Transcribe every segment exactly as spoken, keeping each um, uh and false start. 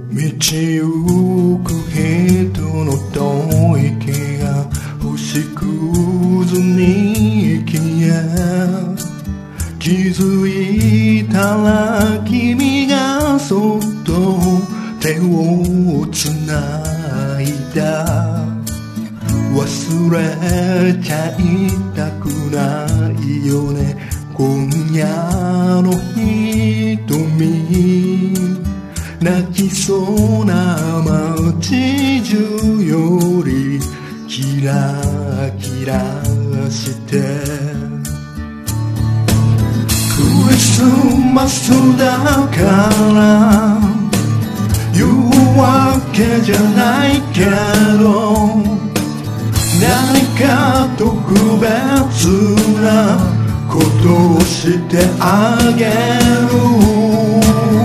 道行く人の吐息が星屑に消え、気づいたら君がそっと手をつないだ。忘れちゃいたくないよね、今夜の瞳。泣きそうな街中よりキラキラしてクリスマスだから言うわけじゃないけど、何か特別なことをしてあげる。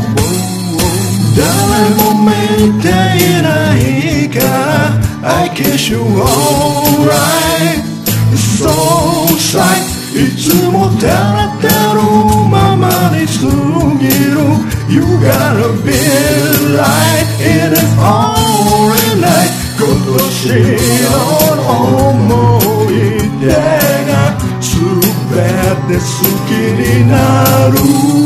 誰も見ていないから I kiss you alright So shy いつも照れてるままに過ぎる You gotta be right It is only night 今年の思い出が全て好きになる